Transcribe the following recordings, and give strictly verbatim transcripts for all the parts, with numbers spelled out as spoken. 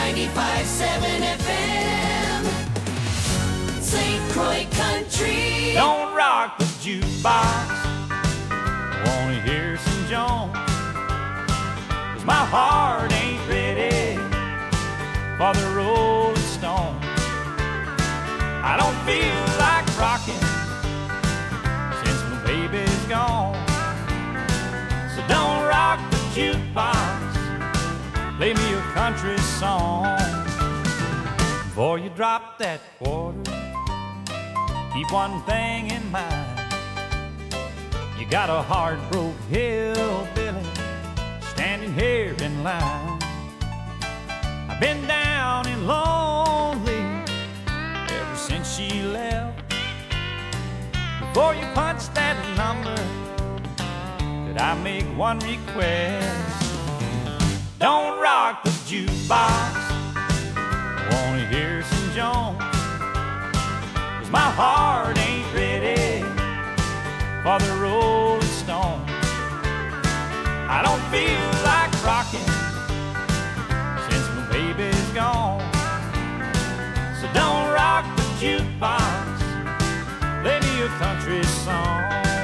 ninety-five seven F M, Saint Croix Country. Don't rock the jukebox, I wanna hear some Jones, 'cause my heart ain't ready for the Rolling Stone. I don't feel like rocking since my baby's gone. So don't rock the jukebox, play me a country song. Before you drop that quarter, keep one thing in mind. You got a heart-broke hillbilly standing here in line. I've been down and lonely ever since she left. Before you punch that number, could I make one request? Don't rock the jukebox, I wanna hear some Jones, 'cause my heart ain't ready for the Rolling Stone. I don't feel like rocking since my baby's gone. So don't rock the jukebox, play me a country song.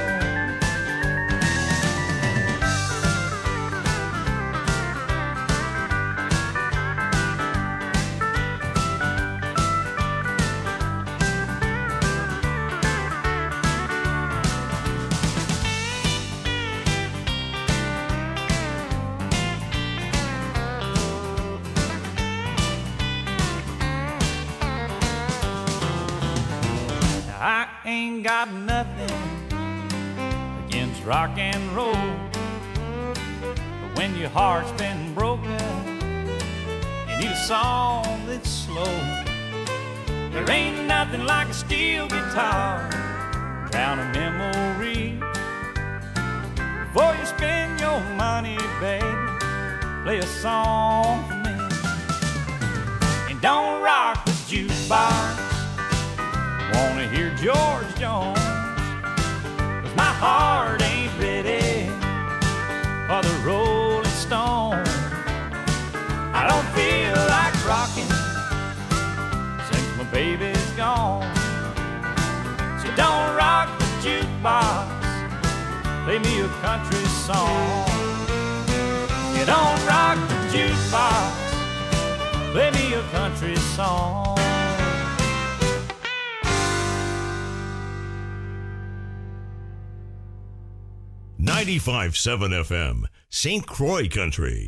I ain't got nothing against rock and roll, but when your heart's been broken, you need a song that's slow. There ain't nothing like a steel guitar, drown a memory. Before you spend your money, baby, play a song for me. And don't rock the jukebox, wanna hear George Jones, 'cause my heart ain't ready for the Rolling Stone. I don't feel like rocking since my baby's gone. So don't rock the jukebox, play me a country song. You don't rock the jukebox, play me a country song. ninety-five seven F M, Saint Croix Country.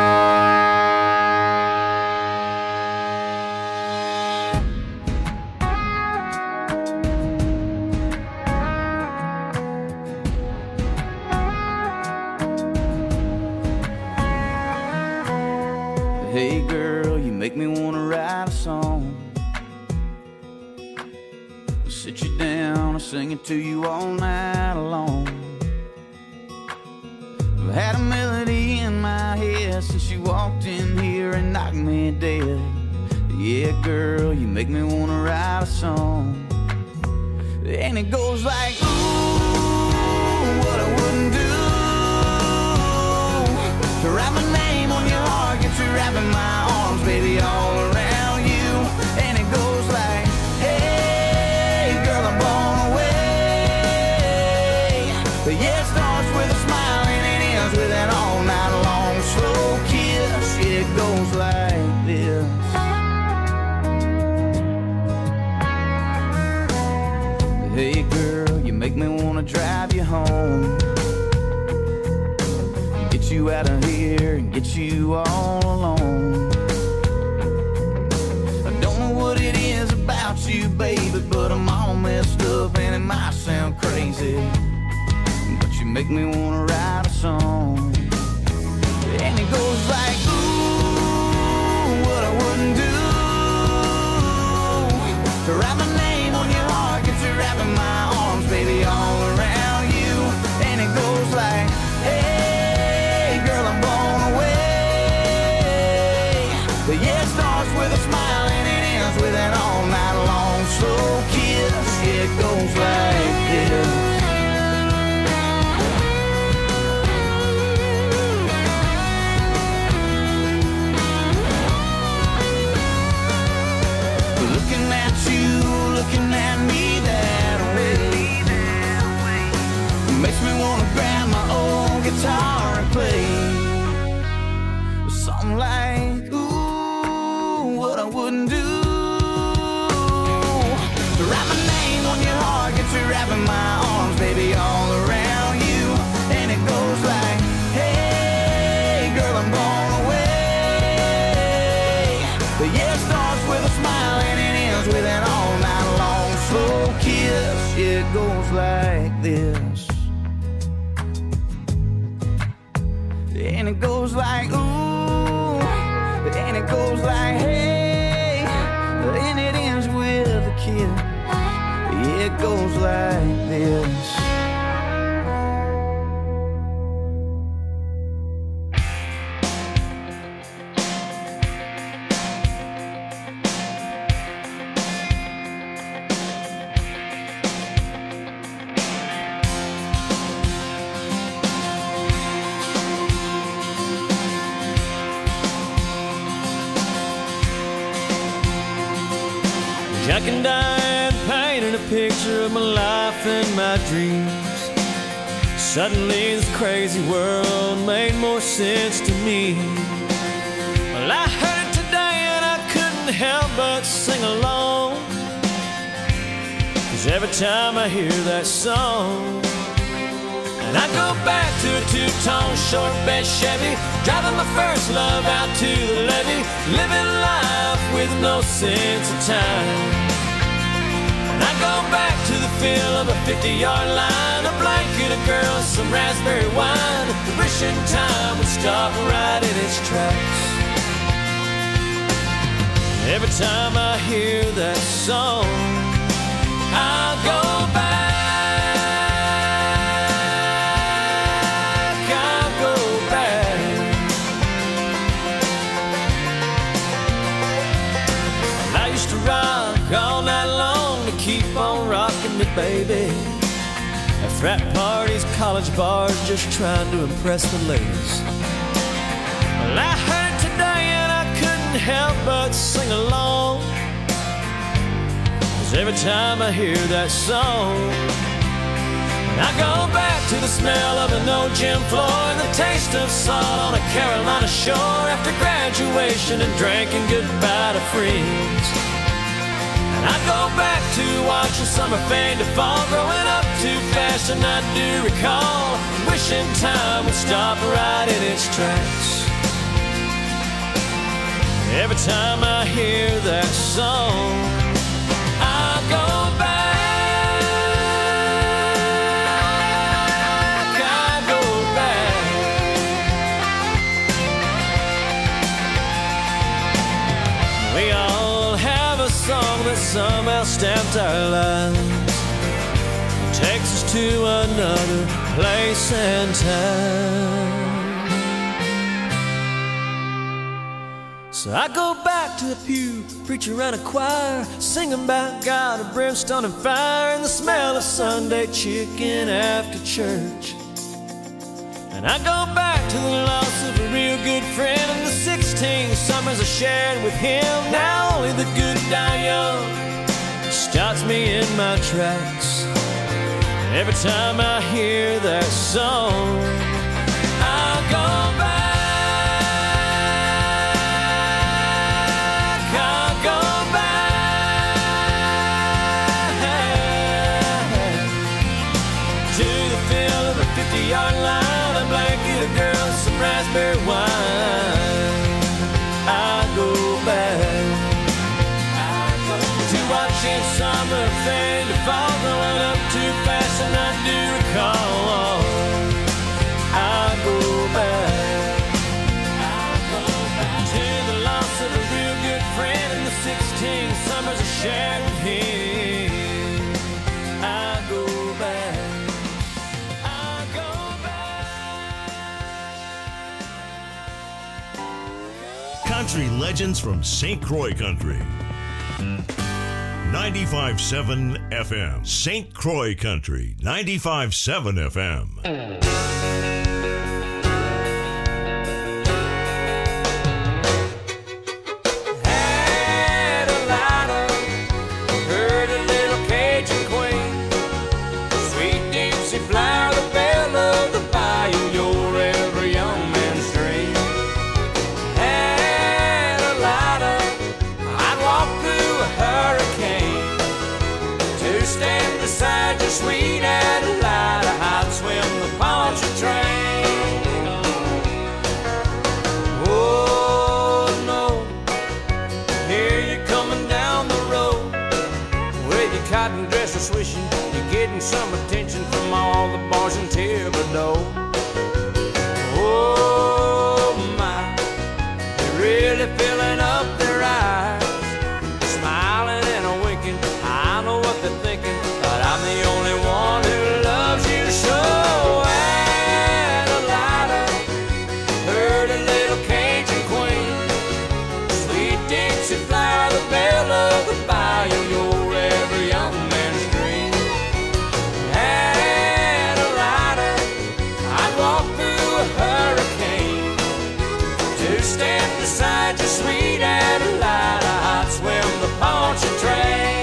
Hey girl, you make me wanna write a song. I'll sit you down and sing it to you all night long. I've had a melody in my head since you walked in here and knocked me dead. Yeah, girl, you make me wanna write a song. And it goes like, ooh, what I wouldn't do to write my name on your heart, get you wrapping my arms, baby, all around you. And it goes like, hey, girl, I'm blown away. But yeah, it starts with a smile with an all-night long slow kiss. It goes like this. Hey girl, you make me wanna drive you home, get you out of here and get you all alone. I don't know what it is about you, baby, but I'm all messed up and it might sound crazy, but you make me wanna write a song. And it goes like, ooh, what I wouldn't do to write my name on your heart, get you wrapping my arms, baby, all around you. And it goes like, hey, girl, I'm blown away. But yeah, it starts with a smile and it ends with an all-night long slow kiss. Yeah, it goes like this. I wouldn't do. Write my name on your heart, get you wrapping my arms, baby, all around you. And it goes like, hey, girl, I'm blown away. The year starts with a smile and it ends with an all-night long slow kiss. It goes like this. And it goes like, ooh, and it goes like, hey, and it ends with a kiss. It goes like this. Jack and Diane painted a picture of my life and my dreams. Suddenly this crazy world made more sense to me. Well, I heard it today and I couldn't help but sing along, 'cause every time I hear that song, and I go back to a two-tone short bed Chevy, driving my first love out to the levee, living life with no sense of time. And I go back to the feel of a fifty-yard line, a blanket, a girl, some raspberry wine, wishing time would stop right in its tracks. Every time I hear that song, I'll go back. All night long to keep on rocking me, baby. At frat parties, college bars, just trying to impress the ladies. Well, I heard it today and I couldn't help but sing along, 'cause every time I hear that song, I go back to the smell of an old gym floor and the taste of salt on a Carolina shore after graduation and drinking goodbye to friends. I go back to watching summer fade to fall, growing up too fast and I do recall, wishing time would stop right in its tracks. Every time I hear that song, I go back, I go back. We all have a song that somehow stamped our lives, takes us to another place and time. So I go back to the pew, preacher and a choir, singing about God of brimstone and fire, and the smell of Sunday chicken after church. And I go back to the loss of a real good friend and the sixteen summers I shared with him. Now only the good die young stops me in my tracks. Every time I hear that song, I'll go back, I'll go back to the feel of a fifty-yard line, a blanket, a girl, some raspberry wine. I'll go back to watching summer fade to fall, growing up too fast and I do recall. I'll go back, I'll go back to the loss of a real good friend and the sixteen summers I shared with him. I'll go back, I'll go back. Country legends from Saint Croix Country. ninety-five point seven F M. Saint Croix Country. ninety-five point seven F M. Had a lighter, heard a little Cajun queen, sweet Dixie flower, the belle of the bayou, you're every young man's dream. Had a lighter, I riding, dressed or swishing, you're getting some attention from all the boys in Thibodeau. Oh my, they're really filling up their eyes, smiling and a winking. I know what they're thinking, but I'm the only one who loves you so. Adelita, heard a little Cajun queen, sweet Dixie flower, the belle of the bayou, you're every young man's dream. Adelita, I'd walk through a hurricane to stand beside you, sweet Adelita. I'd swim the Pontchartrain.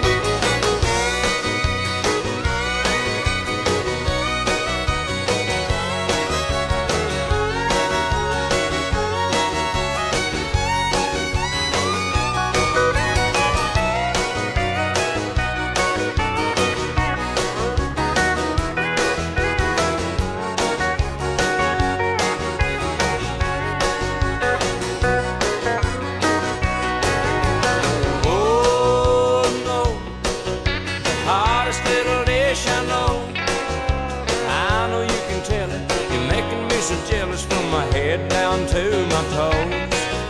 From my head down to my toes.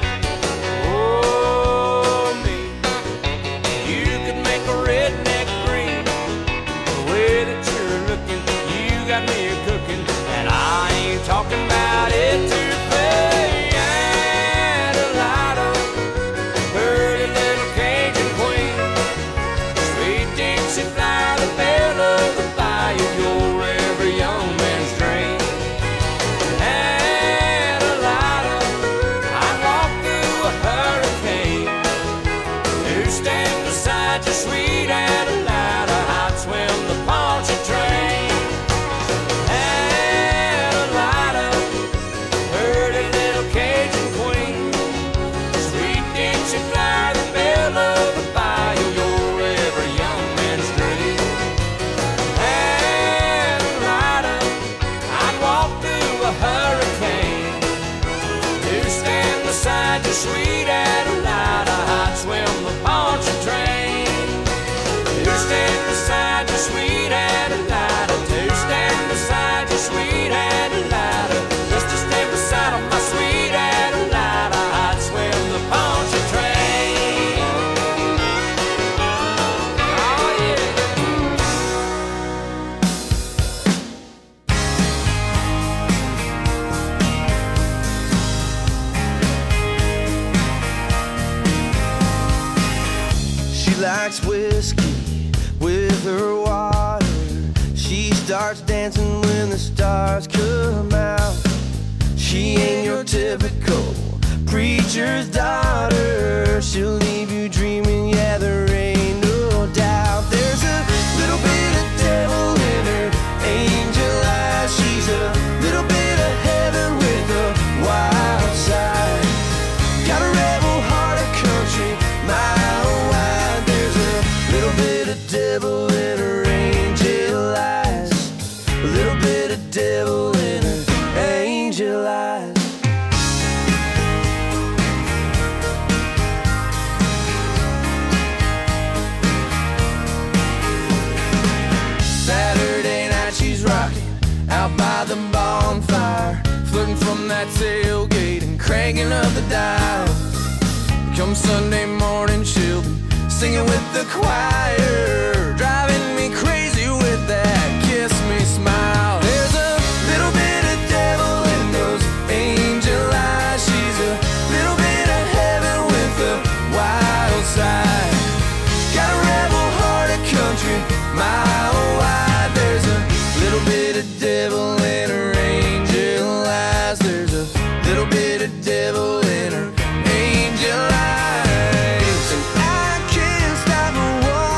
Oh, me, you could make a redneck green. The way that you're looking, you got me a cooking, and I ain't talking about it to pay. Adelita, pretty little Cajun queen, sweet Dixie flower, the belle of the bayou, you're every young man's dream. Sweet Adelita, I'd swim the Pontchartrain. Adelita, pretty little Cajun queen, sweet Dixie flower, the belle of the bayou, you're every young man's dream. Adelita, I'd walk through a hurricane to stand beside you, sweet Adelita. I'd swim the Pontchartrain. Stand beside you, sweet Adelita. To stand beside you, sweet Adelita. Just to stand beside of my sweet Adelita. I'd swim the Pontchartrain. Oh yeah. She likes whiskey with her water. She starts dancing when the stars come out. She ain't your typical preacher's daughter. She'll leave you dreaming, yeah, there ain't no doubt. There's a little bit of devil in her angel eyes. She's a little bit of heaven with a wild side. Got a rebel heart of country, mile wide. There's a little bit of devil in her angel eyes. A little bit of devil in her angel eyes. Saturday night she's rocking out by the bonfire, flirting from that tailgate and cranking up the dial. Come Sunday morning she'll be singing with the choir, driving me crazy with that kiss me smile. There's a little bit of devil in those angel eyes. She's a little bit of heaven with a wild side. Got a rebel heart of country, mile wide. There's a little bit of devil in her angel eyes. There's a little bit of devil in her angel eyes. And I can't stop her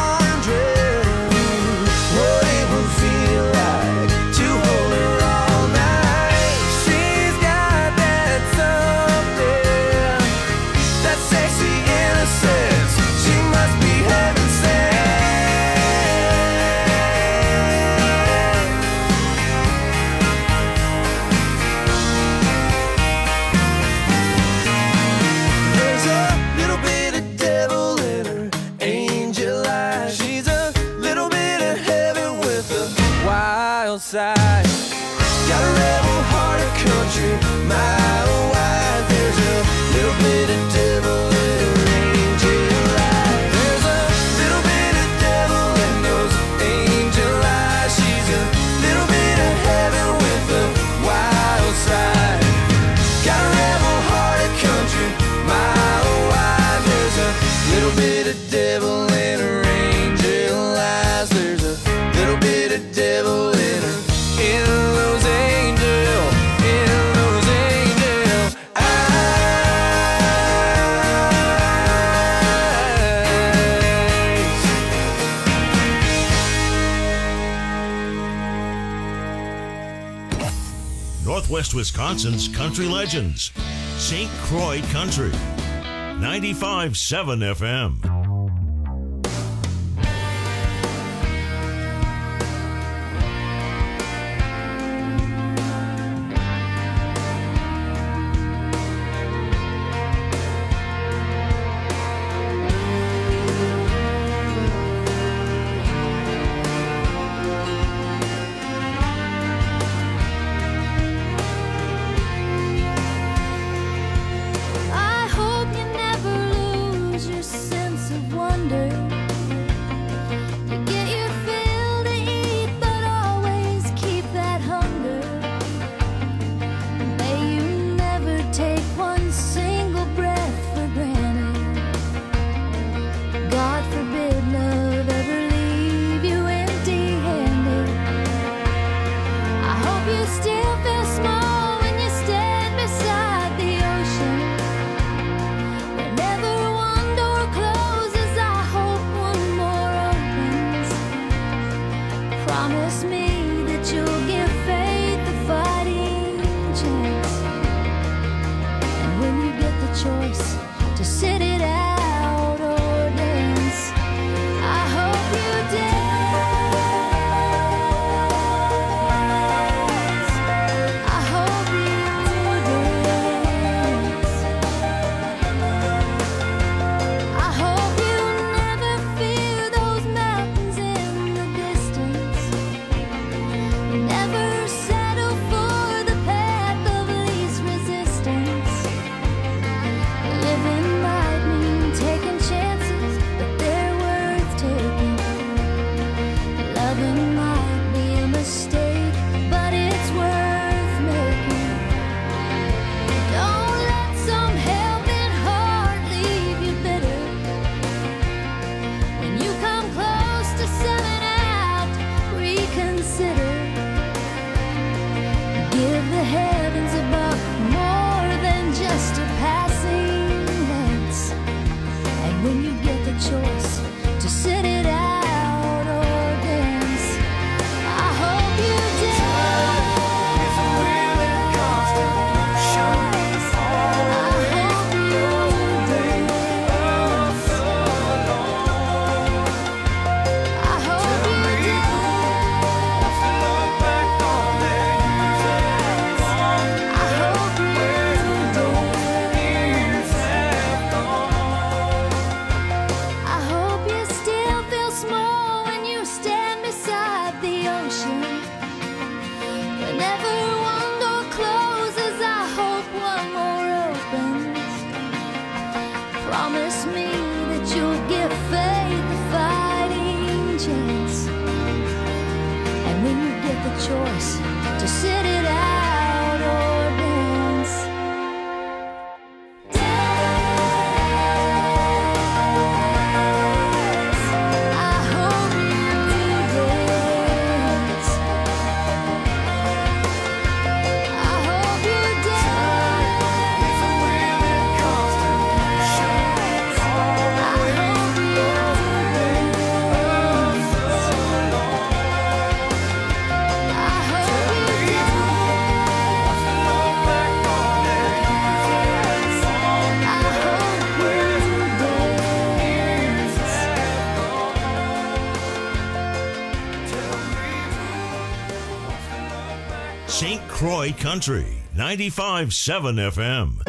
West Wisconsin's country legends. Saint Croix Country, ninety-five point seven F M. I hope you never lose your sense of wonder. You get your fill to eat, but always keep that hunger. May you never take one single breath for granted. God forbid love ever leave you empty-handed. I hope you still feel small when you stand beside the ocean. Whenever one door closes, I hope one more opens. Promise me that you'll give faith a fighting chance. And when you get the choice to sit it out or dance, I hope you dance. I hope you dance. I hope you never fear those mountains in the distance. Never settle for the path of least resistance. Living might mean taking chances, but they're worth taking. Loving might be a mistake, but it's worth making. Don't let some helping heart leave you bitter. When you come close to selling out, reconsider. Give the heavens a buck more than just a passing glance. And when you get the choice to sit it out or dance, I hope you dance. I hope you dance. I hope you dance. I hope you I hope you still feel small when you stand beside the ocean. Whenever one door closes, I hope one more opens. Promise me that you'll give faith a fighting chance. And when you get the choice to sit it out or dance, dance. I hope you dance. I hope you dance. I hope you Saint Croix Country, ninety-five point seven F M.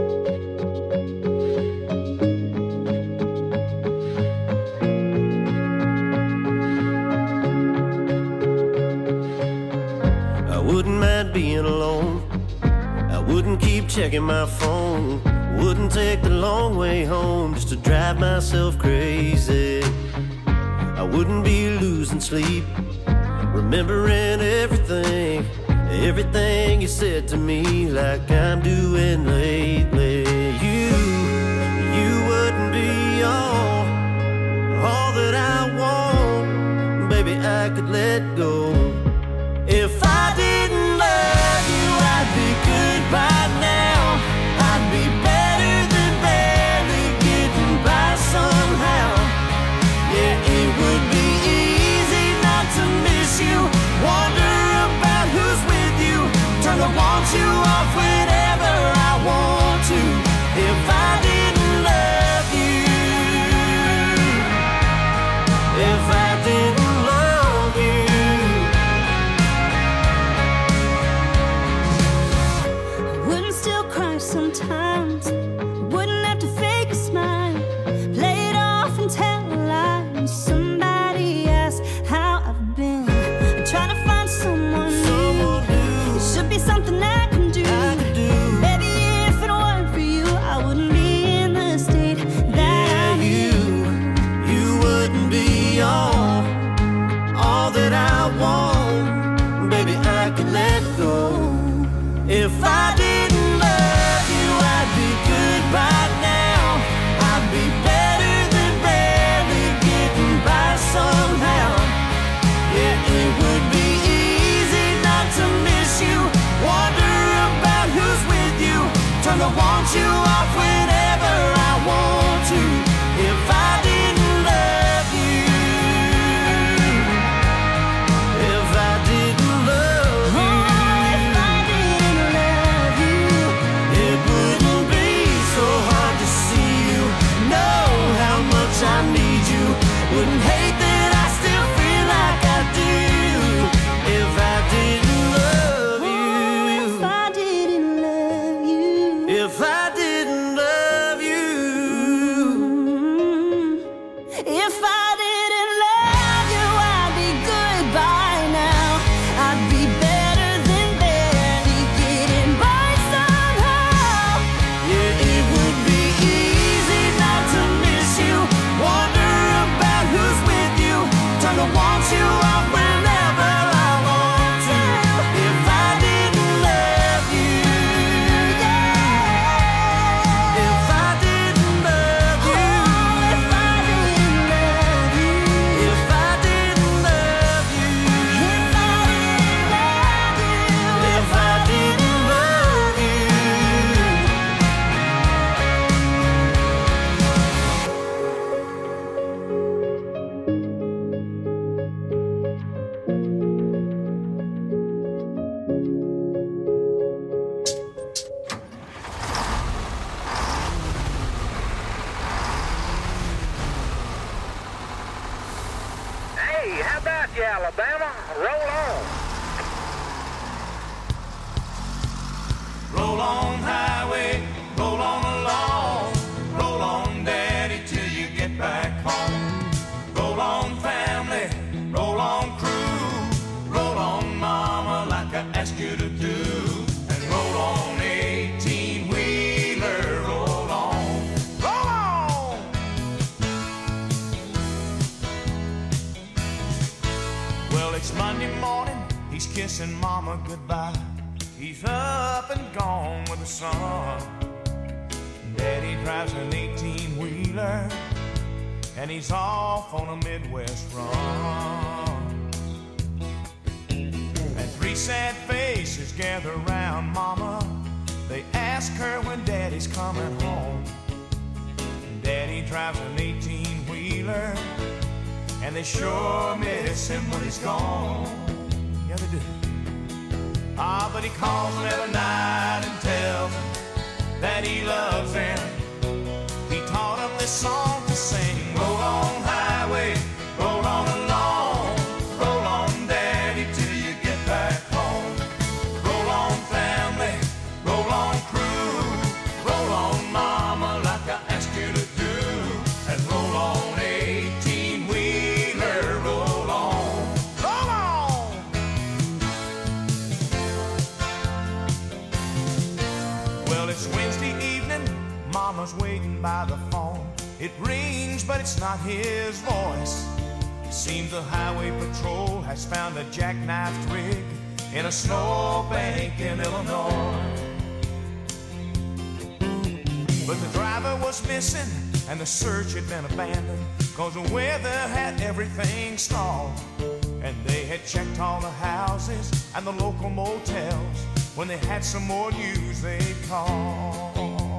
I wouldn't mind being alone. I wouldn't keep checking my phone. Wouldn't take the long way home just to drive myself crazy. I wouldn't be losing sleep, remembering everything, everything you said to me, like I'm doing lately. You, you wouldn't be all, all that I want. Baby, I could let go. If I didn't love you, I'd be good by now. I'd be better than barely getting by somehow. Yeah, it would be easy not to miss you. Wonder about who's with you. Turn the want you Wouldn't hate that I still feel like I do if I didn't love you. If I didn't love you. If I didn't love you. If I didn't love you, I'd be good by now. I'd be better than barely getting by somehow. Yeah, it would be easy not to miss you. Wonder about who's with you. Turn to want you off whenever I want to. If I didn't love you. Yeah. If I didn't love you. Oh, if I didn't love you. If I didn't love you. If I didn't love you. If I didn't love you. Hey, how about you, Alabama? Roll on. Roll on, highway, roll on along. Roll on, daddy, till you get back home. Roll on, family, roll on, crew. Roll on, mama, like I asked you to do. And roll on, eighteen-wheeler, roll on. Roll on! Well, it's Monday morning, he's kissing mama goodbye. He's up and gone with the sun. Daddy drives an eighteen-wheeler, and he's off on a Midwest run. And three sad faces gather around mama. They ask her when daddy's coming home. Daddy drives an eighteen-wheeler, and they sure miss him when he's gone. Yeah, they do. Ah, but he calls them every night and tells them that he loves them. He taught them this song to sing. Roll on, highway, roll on along. Roll on, daddy, till you get back home. Roll on, family, roll on, crew. Roll on, mama, like I asked you to do. And roll on, eighteen-wheeler, roll on. Roll on! Well, it's Wednesday evening, mama's waiting by the phone. It rings, but it's not his voice. It seems the highway patrol has found a jackknifed rig in a snowbank in Illinois. But the driver was missing, and the search had been abandoned, 'cause the weather had everything stalled. And they had checked all the houses and the local motels. When they had some more news, they'd call.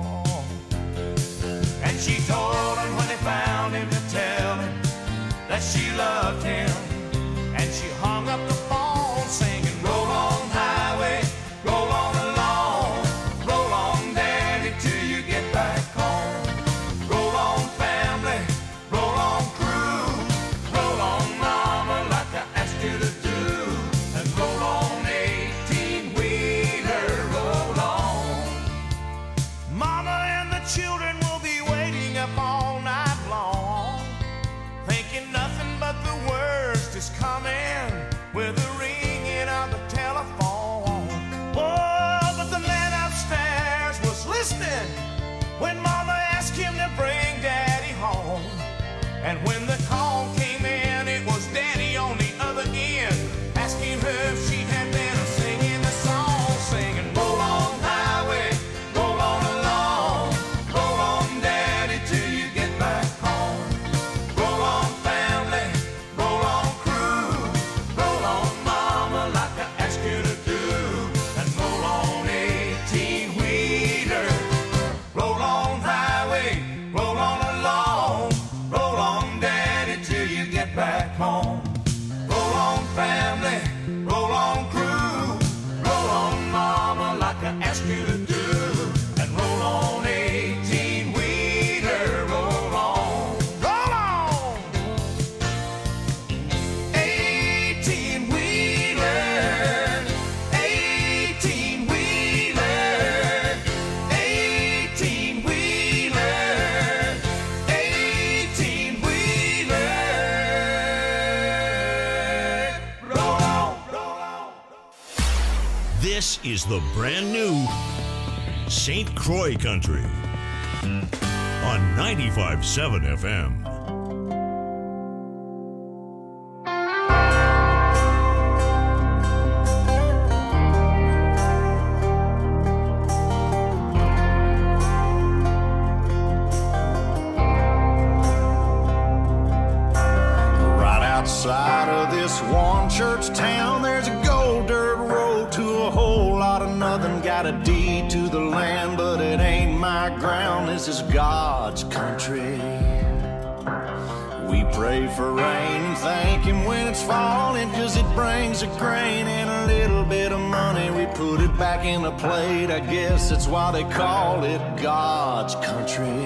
And she told him when they found him to tell him that she loved him. And she hung up the phone singing, roll on, highway, roll on along. Roll on, daddy, till you get back home. Roll on, family, roll on, crew. Roll on, mama, like I asked you to do. And roll on, eighteen-wheeler, roll on. Mama and the children will be waiting up all night long, thinking nothing but the worst is coming with the ringing of the telephone. Oh, but the man upstairs was listening when mama asked him to bring daddy home. And when the call came in, it was daddy on the other end, asking her if she had been singing the song, singing, roll on, highway, roll on along. Roll on, daddy, till you get back home. Roll on, family, roll on, crew. Roll on, mama, like I asked you to do. And roll on, eighteen-wheeler. Roll on, highway, roll on along. Roll on, daddy. This is the brand new Saint Croix Country on ninety-five point seven F M. Outside of this one church town, there's a gold dirt road to a whole lot of nothing. Got a deed to the land, but it ain't my ground. This is God's country. We pray for rain and thank Him when it's falling, 'cause it brings a grain and a little bit of money. We put it back in the plate, I guess that's why they call it God's country.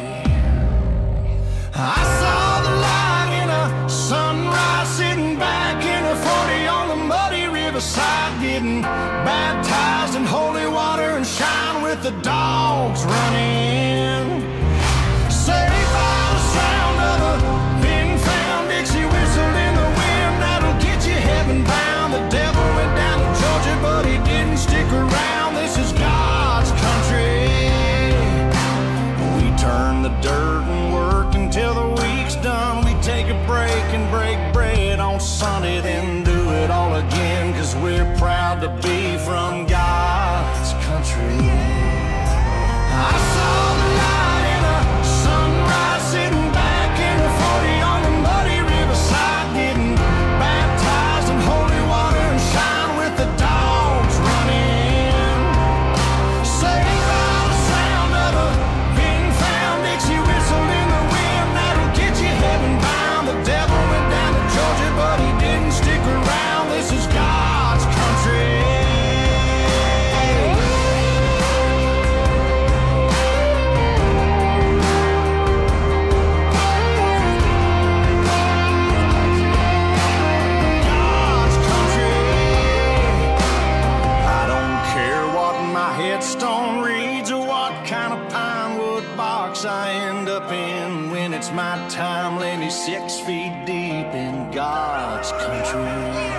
I saw the light in a sunrise, sitting back in a forty on the muddy riverside, getting baptized in holy water and shine with the dogs running. Saved by the sound of a thin-found Dixie whistle in the wind, that'll get you heaven bound. The devil went down to Georgia, but he didn't stick around. This is God's country. We turn the dirt and work until the week's done. We take a break and break bread on Sunday, then do it all again, 'cause we're proud to be from God's country. I saw the light in a sunrise, sitting back in a forty on the muddy riverside, getting baptized in holy water and shine with the dogs running. Saved by the sound of a thin-found Dixie whistle in the wind, that'll get you heaven bound. The devil went down to Georgia, but he didn't stick around. This is God's country. God's country. I don't care what my headstone reads or what kind of pine wood box I end up in. When it's my time, lay me six feet deep in God's country.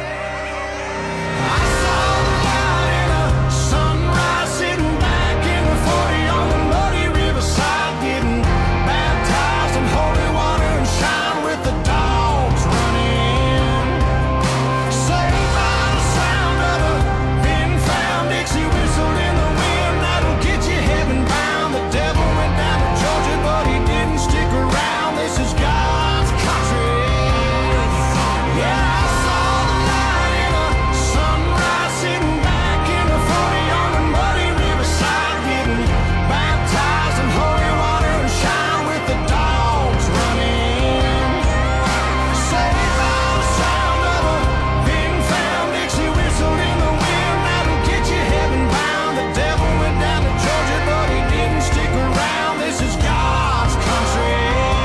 I saw the light in a sunrise, sitting back in the forty on the muddy riverside, getting baptized in holy water and shine with the dogs running. Saved by the sound of a thin-found Dixie whistle in the wind, that'll get you heaven bound. The devil went down to Georgia, but he didn't stick around. This is God's country. Yeah, I saw the light in a sunrise, sitting back in the forty on the muddy riverside, getting baptized in holy water and shine with the dogs running. Saved by the sound of a thin-found Dixie whistle in the wind, that'll get you heaven bound. The devil went down to Georgia, but he didn't stick around. This is God's country.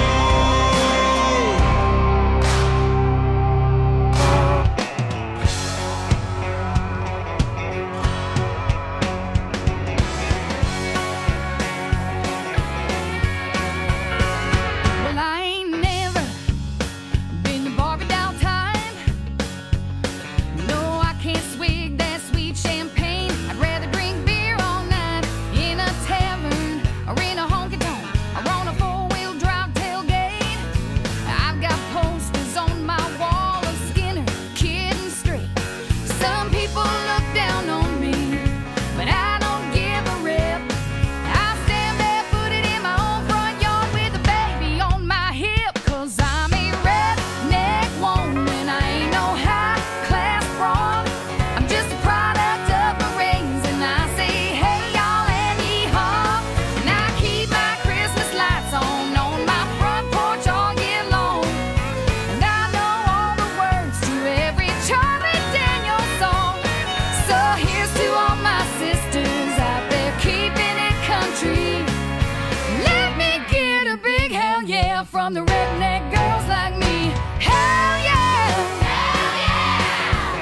Well, I ain't never been to Barbie down time. No, I can't swig that sweet champagne. I'd rather drink beer all night in a tavern or in a honky-tonk or on a four-wheel drive tailgate. I've got posters on my wall of Skinner, Kid and Straight. Some people look down on me, but I don't give a rip. I stand barefooted in my own front yard with a baby on my hip, 'cause I'm a redneck woman. I ain't no high-class broad. I'm just a product of my rains, and I say, hey, y'all, and yee-haw. And I keep my Christmas lights on on my front porch all year long. And I know all the words to every Charlie Daniels song. So here's to all my sisters out there keeping it country. Let me get a big hell yeah from the redneck girls like me. Hell yeah! Hell yeah!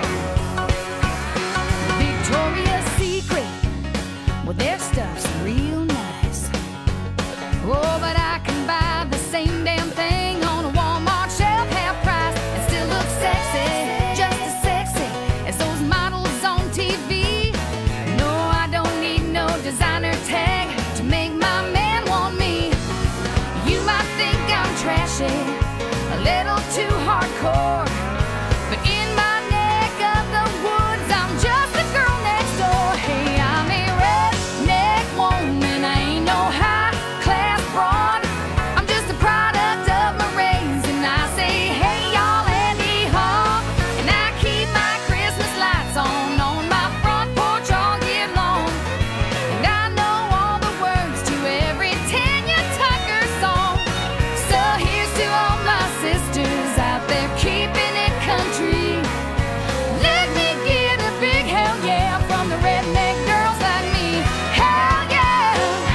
Victoria's Secret, well, their stuff's real nice. Oh, but I can buy the same damn thing on a Walmart shelf, half price, and still look sexy, just as sexy as those models on T V. No, trashy, a little too hardcore. But in my neck of the woods, I'm just a girl next door. Hey, I'm a redneck woman, I ain't no high-class broad. I'm just a product of my race, and I say, hey, y'all, Andy Hall. And I keep my Christmas lights on on my front porch all year long. And I know all the words to every Tanya Tucker song. So here's to all my sisters out there keeping it country. Let me get a big hell yeah from the redneck girls like me. Hell yeah!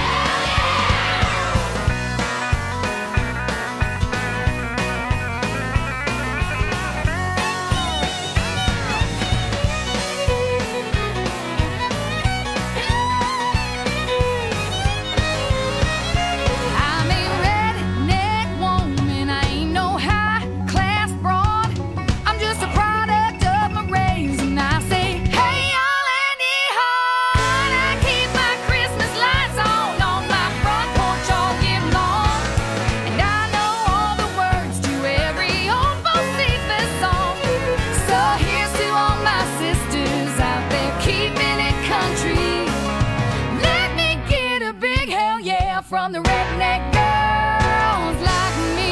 I'm a redneck woman, I ain't no high-class broad. I'm just a product of my race, and I say, hey, y'all, Andy Hall. I keep my Christmas lights on on my front porch all year long. And I know all the words to every old Bocephus song. So here's to all my sisters out there keeping it country. Let me get a big hell yeah from the redneck girls like me.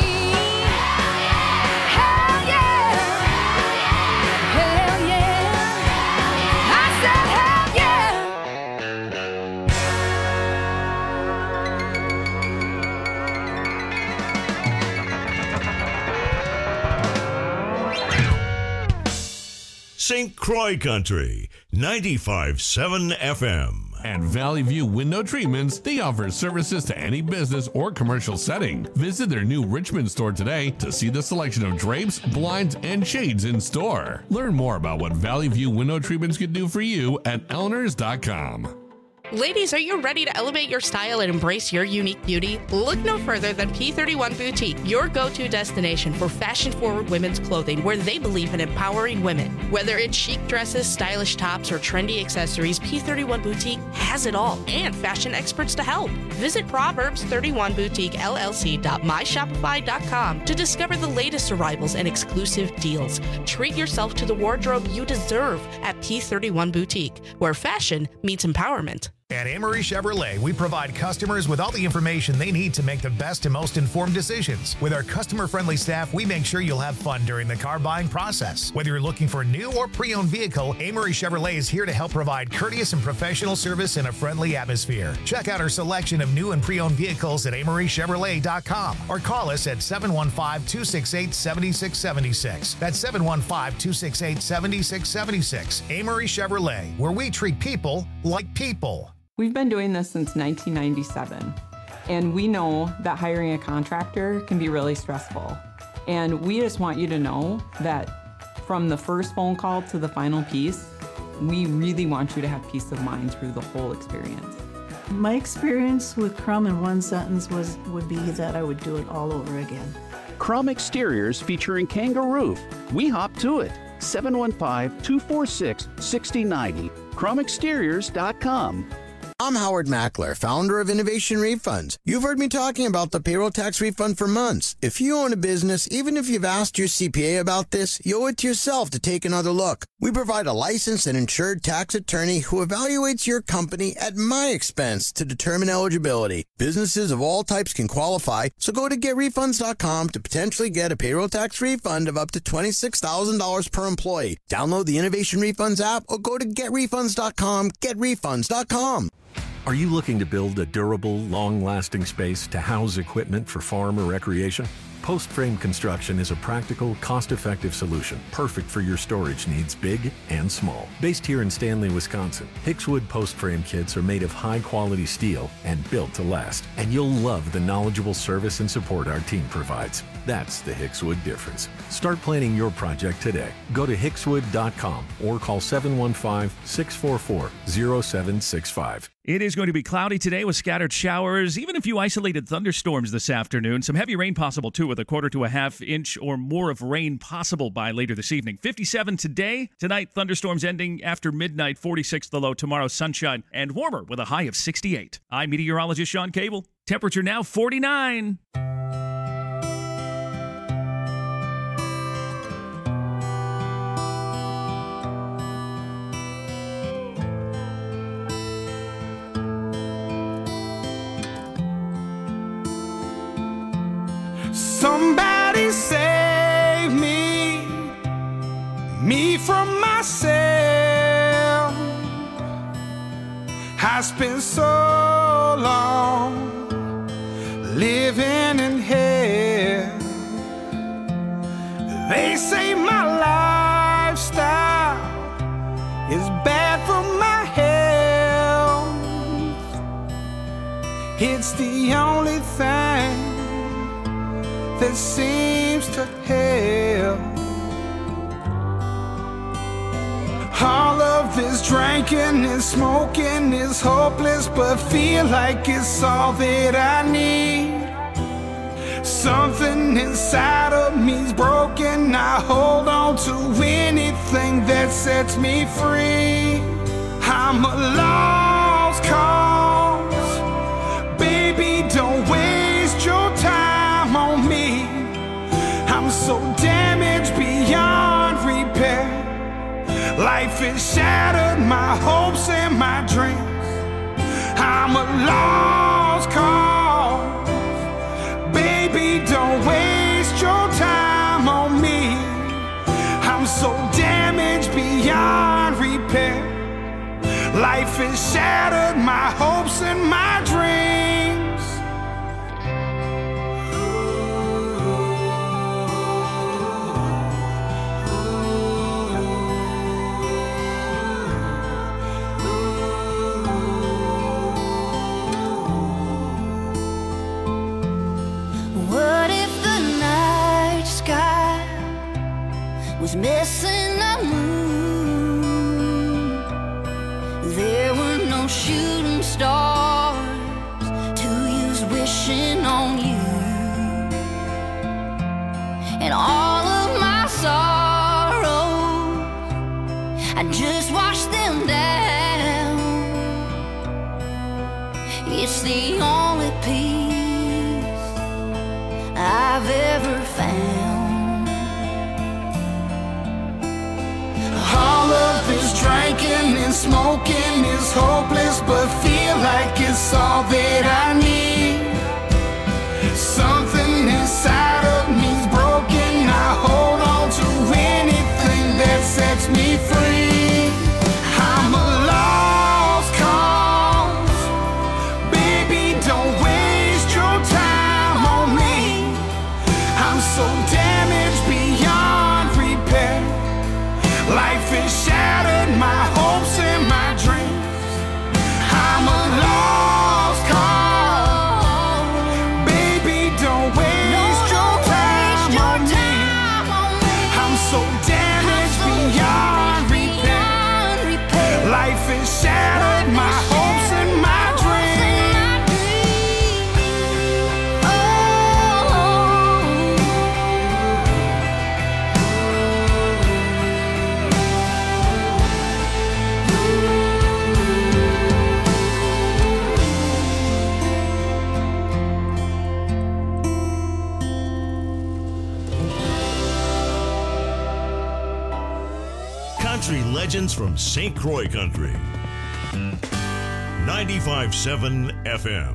Hell yeah! Hell yeah! I said hell yeah! Saint Croix Country, ninety-five point seven F M. At Valley View Window Treatments, they offer services to any business or commercial setting. Visit their new Richmond store today to see the selection of drapes, blinds, and shades in store. Learn more about what Valley View Window Treatments can do for you at elinors dot com. Ladies, are you ready to elevate your style and embrace your unique beauty? Look no further than P thirty-one Boutique, your go-to destination for fashion-forward women's clothing where they believe in empowering women. Whether it's chic dresses, stylish tops, or trendy accessories, P thirty-one Boutique has it all, and fashion experts to help. Visit Proverbs thirty-one Boutique L L C dot my shopify dot com to discover the latest arrivals and exclusive deals. Treat yourself to the wardrobe you deserve at P thirty-one Boutique, where fashion meets empowerment. At Amory Chevrolet, we provide customers with all the information they need to make the best and most informed decisions. With our customer-friendly staff, we make sure you'll have fun during the car buying process. Whether you're looking for a new or pre-owned vehicle, Amory Chevrolet is here to help provide courteous and professional service in a friendly atmosphere. Check out our selection of new and pre-owned vehicles at amory chevrolet dot com or call us at seven one five, two six eight, seven six seven six. That's seven one five, two six eight, seven six seven six. Amory Chevrolet, where we treat people like people. We've been doing this since nineteen ninety-seven, and we know that hiring a contractor can be really stressful. And we just want you to know that from the first phone call to the final piece, we really want you to have peace of mind through the whole experience. My experience with Crum in one sentence was would be that I would do it all over again. Crum Exteriors featuring Kangaroo. We hop to it. seven one five, two four six, six zero nine zero. crum exteriors dot com. I'm Howard Mackler, founder of Innovation Refunds. You've heard me talking about the payroll tax refund for months. If you own a business, even if you've asked your C P A about this, you owe it to yourself to take another look. We provide a licensed and insured tax attorney who evaluates your company at my expense to determine eligibility. Businesses of all types can qualify, so go to get refunds dot com to potentially get a payroll tax refund of up to twenty-six thousand dollars per employee. Download the Innovation Refunds app or go to get refunds dot com, get refunds dot com. Are you looking to build a durable, long-lasting space to house equipment for farm or recreation? Post Frame Construction is a practical, cost-effective solution, perfect for your storage needs, big and small. Based here in Stanley, Wisconsin, Hickswood Post Frame kits are made of high-quality steel and built to last. And you'll love the knowledgeable service and support our team provides. That's the Hickswood difference. Start planning your project today. Go to hickswood dot com or call seven one five, six four four, zero seven six five. It is going to be cloudy today with scattered showers, even a few isolated thunderstorms this afternoon. Some heavy rain possible, too, with a quarter to a half inch or more of rain possible by later this evening. fifty-seven today. Tonight, thunderstorms ending after midnight. forty-six the low. Tomorrow, sunshine and warmer with a high of sixty-eight. I'm meteorologist Sean Cable. Temperature now forty-nine. Somebody save me, me from myself. I spent so long living in hell. They say my lifestyle is bad for my health. It's the only thing that seems to help. All of this drinking and smoking is hopeless, but feel like it's all that I need. Something inside of me's broken. I hold on to anything that sets me free. I'm a lost cause. Baby, don't waste your time on me. I'm so damaged beyond repair. Life has shattered my hopes and my dreams. I'm a lost cause. Baby, don't waste your time on me. I'm so damaged beyond repair. Life has shattered my hopes and my dreams. What if the night sky was missing a moon? There were no shooting stars to use wishing on you. And all of my sorrows, I just washed them down. It's the only peace I've ever found. All of this drinking and smoking is hopeless, but feel like it's all that I need. Something inside of me's broken. I hold on to anything that sets me free. I'm a lost cause. Baby, don't waste your time on me. I'm so damaged beyond repair. Life has shattered my hopes and my dreams. I'm a lost cause. Baby, don't waste your time on me. I'm so damaged beyond repair. Life has shattered my hopes and my dreams. Country legends from Saint Croix Country. ninety-five point seven F M.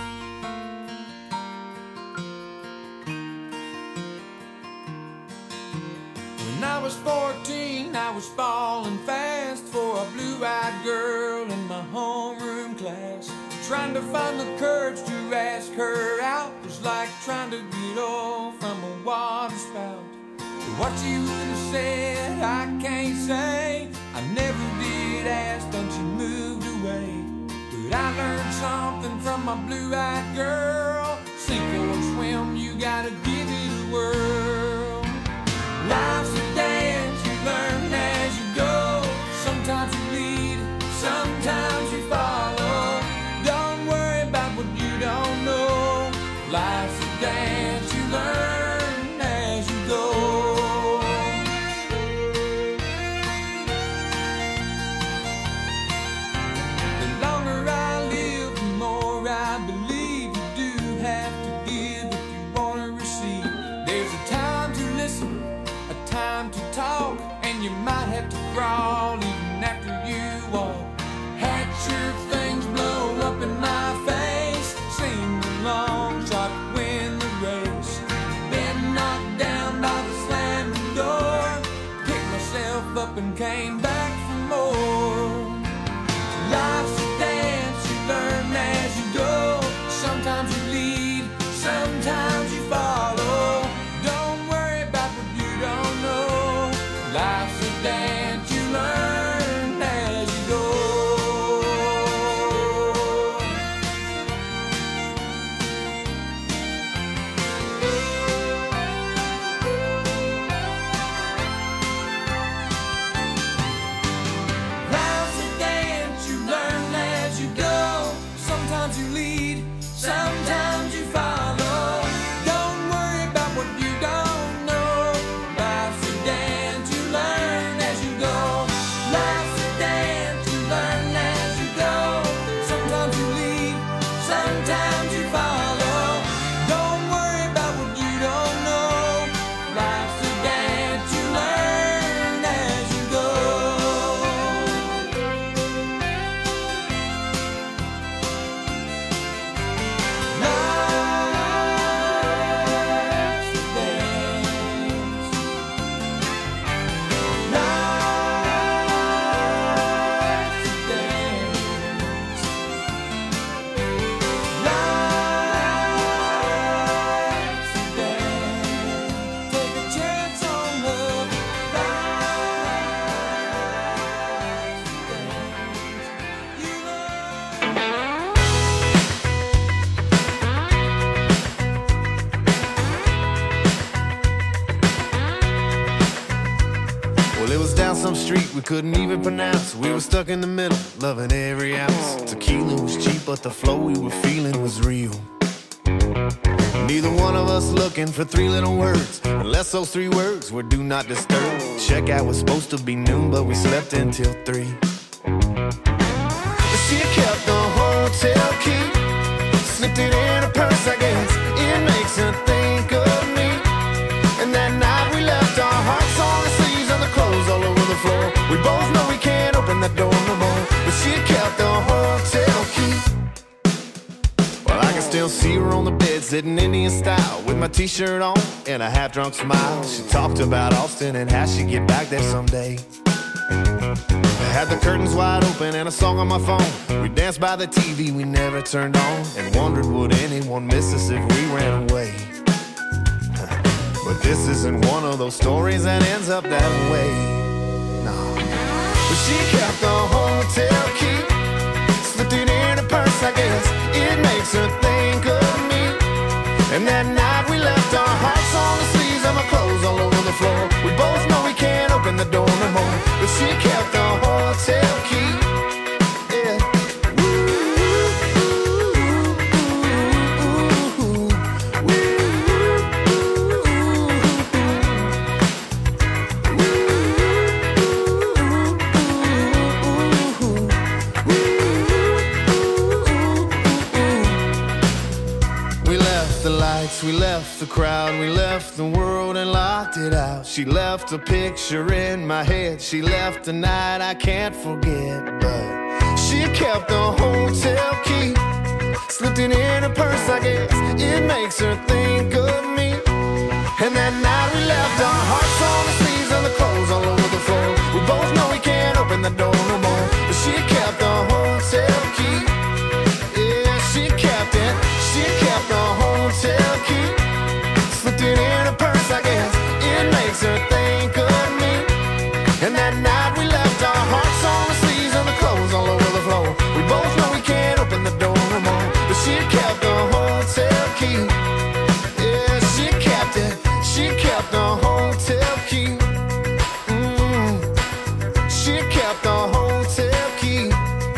When I was fourteen, I was falling fast for a blue-eyed girl in my homeroom class. Trying to find the courage to ask her out was like trying to get off from a water spout. What you would have said, I can't say. I never did ask until she moved away. But I learned something from my blue-eyed girl. Sink or swim, you gotta give it a whirl. Life's a dance, you learn as you go. Sometimes you lead, sometimes you follow. Don't worry about what you don't know. Life's a dance, you learn as you go. The longer I live, the more I believe you do have to give if you want to receive. and came back for more. Life's a dance, you learn as you go. Sometimes you lead, sometimes you follow. Don't worry about what you don't know. Life's a dance, you learn as you go. Life's a dance, you learn as you go. Sometimes you lead, sometimes you follow. Don't worry about what you don't know. Life's a dance, you learn as you go. Life's a dance, you learn as you go. Sometimes you lead, sometimes you follow. Don't worry about what you don't know. Life's a dance, you learn as you go. Well, it was down some street we couldn't even pronounce. We were stuck in the middle, loving every ounce. Tequila was cheap, but the flow we were feeling was real. Neither one of us looking for three little words, unless those three words were do not disturb. Checkout was supposed to be noon, but we slept until three. She kept the hotel key, slipped it in her purse, I guess. It makes her think of me. And that night we left our hearts on the sleeves and the clothes all over the floor. We both know we can't open that door no more, but she kept the hotel key. Well, I can still see her on the bed, sitting Indian style, with my t-shirt on and a half-drunk smile. She talked about Austin and how she'd get back there someday. I had the curtains wide open and a song on my phone. We danced by the T V we never turned on, and wondered would anyone miss us if we ran away. But this isn't one of those stories that ends up that way. No. But she kept the hotel key, slipped it in her purse, I guess. It makes her think of me. And that night we left our hearts on the sleeves and my clothes all over the floor. We both know we can't open the door no more, but she kept the hotel key. Yeah. We left the crowd, we left the world and locked it out. She left a picture in my head, she left a night I can't forget. But she kept the hotel key, slipped it in her purse, I guess. It makes her think of me. And that night we left our hearts on the sleeves and the clothes all over the floor. We both know we can't open the door no more, but she kept the hotel key. Yeah, she kept it, she kept the hotel key, slipped it in her purse, I guess. It makes her think of me. And that night we left our hearts on the sleeves and the clothes all over the floor. We both know we can't open the door no more, but she kept the hotel key. Yeah, she kept it, she kept the hotel key. Mm. She kept the hotel key.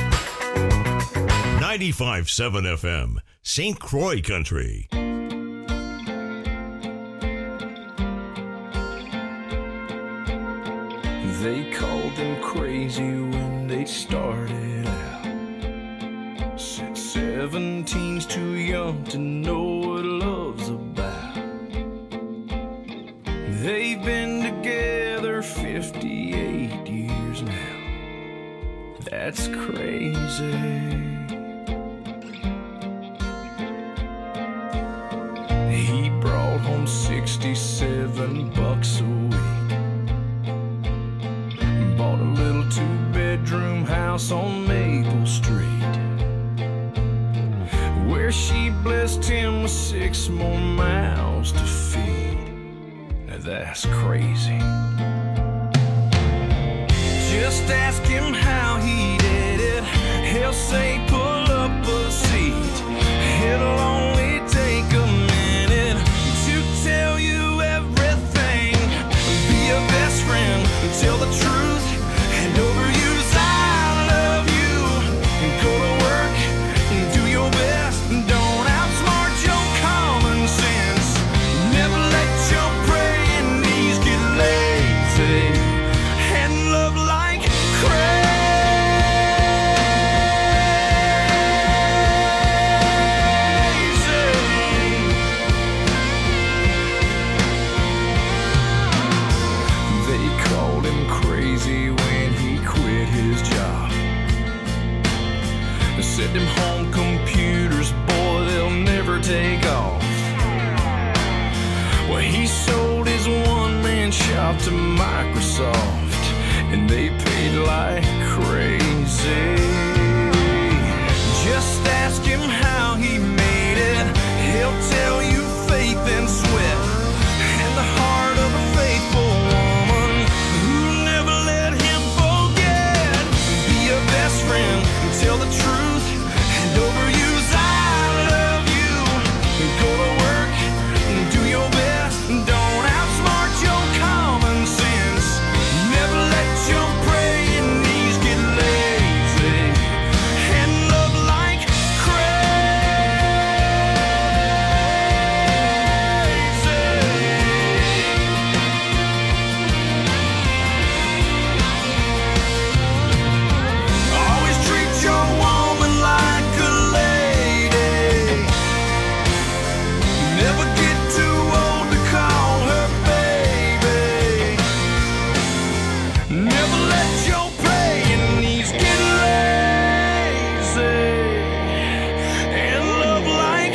ninety-five point seven F M, Saint Croix Country. They called them crazy when they started out. Said seventeen's too young to know what love's about. They've been together fifty-eight years now. That's crazy. He brought home sixty-seven bucks a week. six more mouths to feed. Now that's crazy. Just ask him how he did it. He'll say pull up a seat. It'll only take a minute to tell you everything. Be a best friend, tell the truth, and overuse I love you. Go to work and do your best. Don't outsmart your common sense. Never let your praying knees get lazy. And love like crazy. They called him crazy when he quit his job. They said them home computers, boy, they'll never take off. Well, he sold his one-man shop to Microsoft, and they paid like crazy. Just ask him how he made it. He'll tell you faith and sweat, and the heart of a faithful woman who'll never let him forget. Be a best friend, tell the truth, and overuse I love you. Go to work and do your best. Don't outsmart your common sense. Never let your praying knees get lazy. And love like always treat your woman like a lady. Never get too old to call her baby. Never let your praying knees get lazy. And love like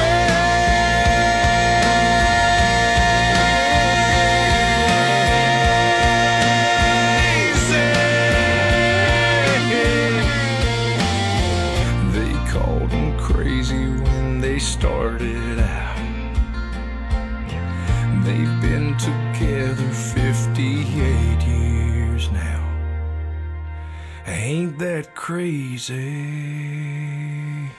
crazy. They called him crazy when they started out. They've been together fifty-eight years now. Ain't that crazy?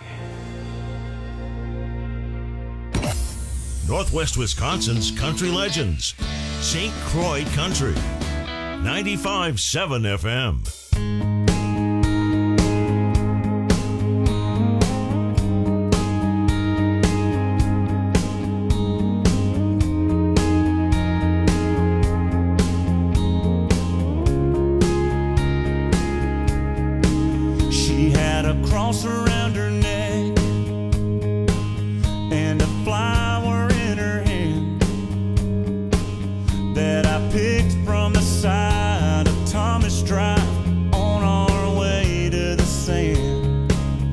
Northwest Wisconsin's country legends. Saint Croix Country. ninety-five point seven F M. She had a cross around her neck and a flower in her hand that I picked from the side of Thomas Drive on our way to the sand.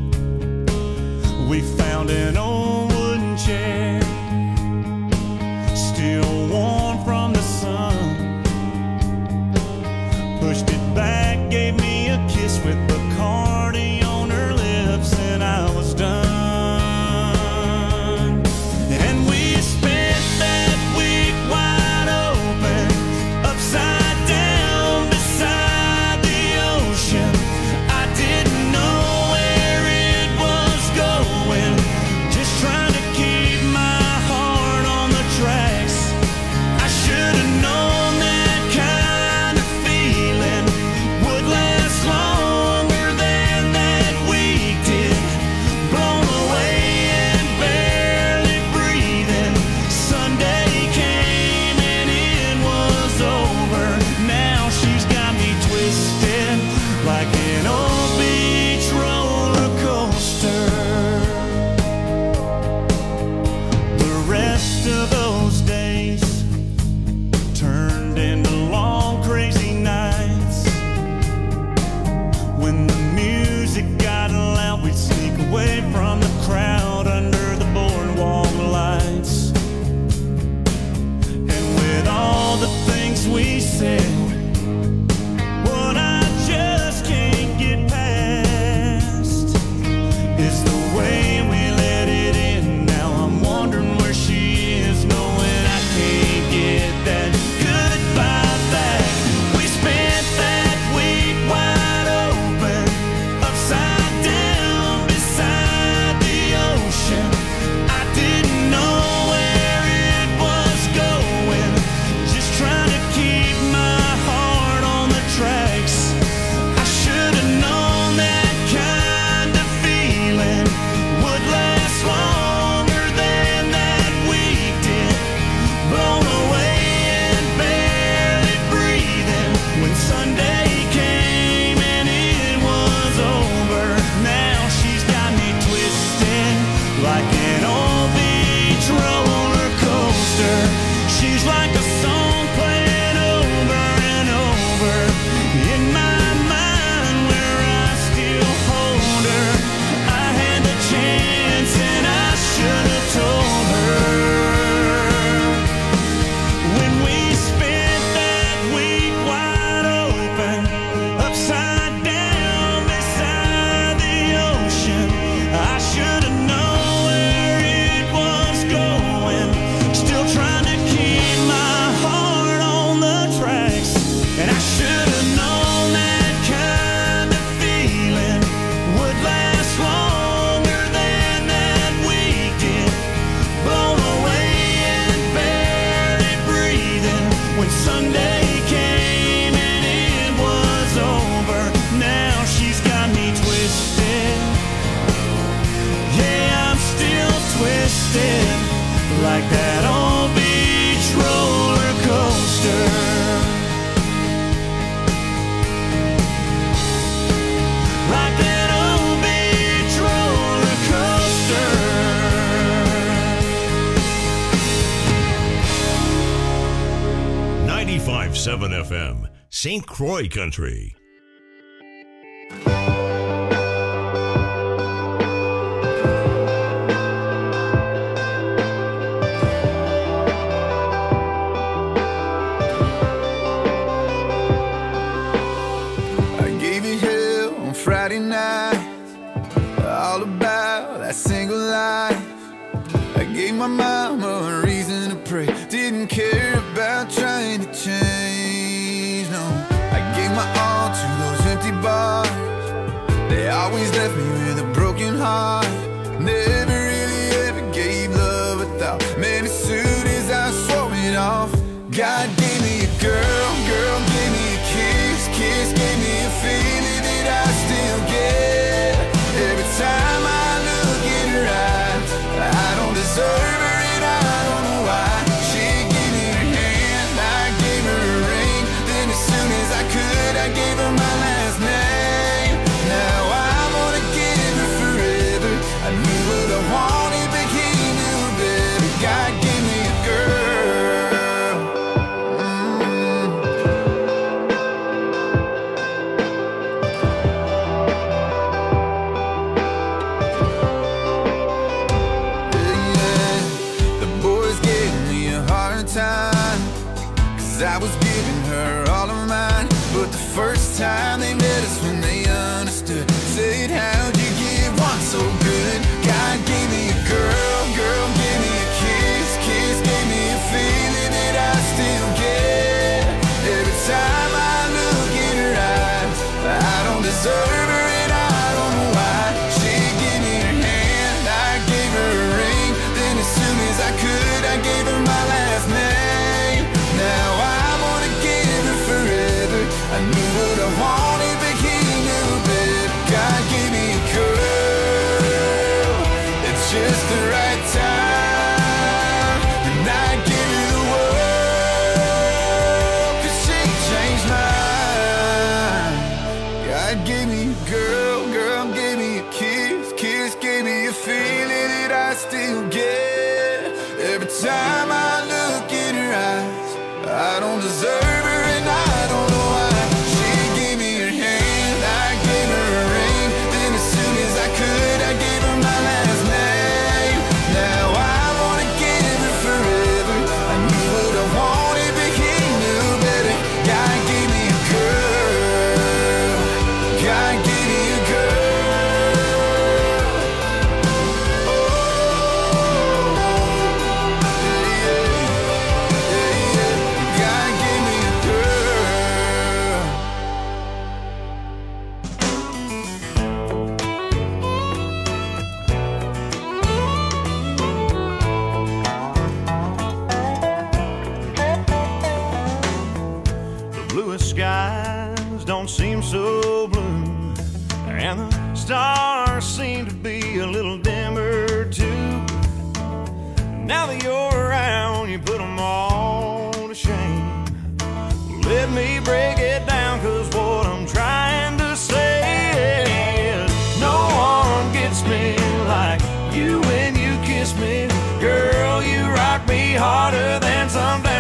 We found an old wooden chair, still warm from the sun. Pushed it back, gave me a kiss with Bacardi on her lips, She's like a song playing over and over in my mind, where I still hold her. I had the chance and I should have told her. When we spent that week wide open, upside down beside the ocean, I should have known where it was going. Still trying to keep my heart on the tracks, and I should have known that kind of feeling would last longer than that week did. Blown away and barely breathing when Sunday came and it was over. Now she's got me twisted. Yeah, I'm still twisted like that old beach roller coaster. Like that old beach roller coaster. ninety-five point seven F M, Saint Croix Country. I gave you hell on Friday night, all about that single life. I gave my mama a reason to pray, didn't care about trying to change, no. I gave my all to those empty bars, they always left me with a broken heart. Never really ever gave love a thought, man, as soon as I swore it off. God gave me a girl, girl gave me a kiss, kiss gave me a feeling that I still get. Every time I look in her eyes, I don't deserve her and I don't know why. She gave me her hand, I gave her a ring, then as soon as I could, I gave her my last name. Now I'm gonna give her forever. I knew what I wanted, but he knew better. God gave me a girl. I was giving her all of mine, but the first time they met us when they understood, said, how'd you get one so good? God gave me a girl, girl gave me a kiss, kiss gave me a feeling that I still get. Every time I look in her eyes, I don't deserve her and I don't know why. She gave me her hand, I gave her a ring, then as soon as I could, I gave her my last name. Now I'm gonna give her forever. I knew what I wanted, but he knew better. God gave me a girl at just the right time, and I give her the world, 'cause she changed mine. God gave me a girl, girl gave me a kiss, kiss gave me a feeling that I still get. Every time I look in her eyes, I don't deserve her and I don't know why. She gave me her hand, I gave her a ring, then as soon as I could, I gave her my last name. Now I wanna give her forever. I knew what I wanted, but he knew better. God gave me a girl, God gave me a girl. Oh, yeah, yeah, yeah. God gave me a girl. The bluest skies don't seem so blue, and the stars seem to be a little dimmer too. Now that you're around, you put them all to shame. Let me break it down, 'cause what I'm trying to say is no one gets me like you when you kiss me. Girl, you rock me harder than some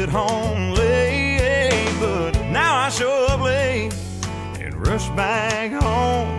get home late, but now I show up late and rush back home.